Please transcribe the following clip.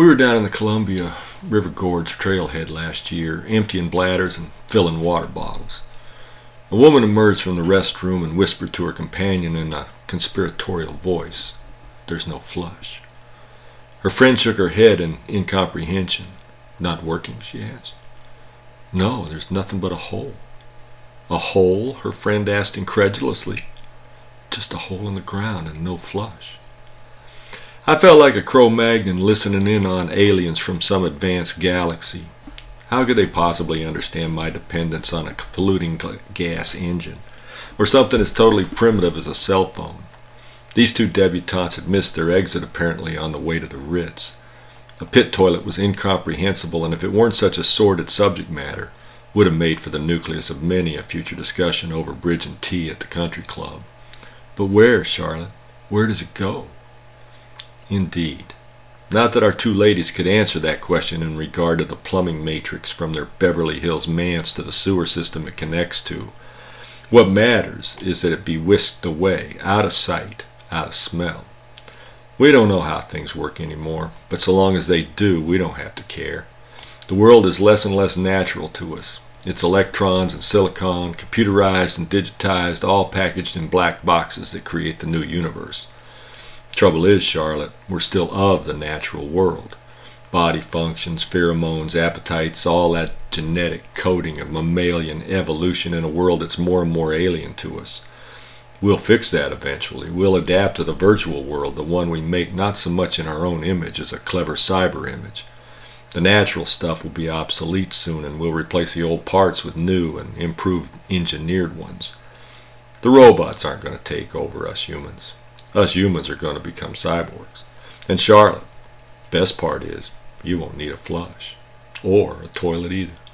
We were down in the Columbia River Gorge trailhead last year, emptying bladders and filling water bottles. A woman emerged from the restroom and whispered to her companion in a conspiratorial voice, "There's no flush." Her friend shook her head in incomprehension. "Not working?" she asked. "No, there's nothing but a hole." "A hole?" her friend asked incredulously. "Just a hole in the ground and no flush." I felt like a Cro-Magnon listening in on aliens from some advanced galaxy. How could they possibly understand my dependence on a polluting gas engine, or something as totally primitive as a cell phone? These two debutantes had missed their exit apparently on the way to the Ritz. A pit toilet was incomprehensible, and if it weren't such a sordid subject matter, would have made for the nucleus of many a future discussion over bridge and tea at the country club. But where, Charlotte? Where does it go? Indeed. Not that our two ladies could answer that question in regard to the plumbing matrix from their Beverly Hills manse to the sewer system it connects to. What matters is that it be whisked away, out of sight, out of smell. We don't know how things work anymore, but so long as they do, we don't have to care. The world is less and less natural to us. It's electrons and silicon, computerized and digitized, all packaged in black boxes that create the new universe. Trouble is, Charlotte, we're still of the natural world. Body functions, pheromones, appetites, all that genetic coding of mammalian evolution in a world that's more and more alien to us. We'll fix that eventually. We'll adapt to the virtual world, the one we make not so much in our own image as a clever cyber image. The natural stuff will be obsolete soon, and we'll replace the old parts with new and improved engineered ones. The robots aren't going to take over us humans. Us humans are going to become cyborgs. And Charlotte, best part is, you won't need a flush. Or a toilet either.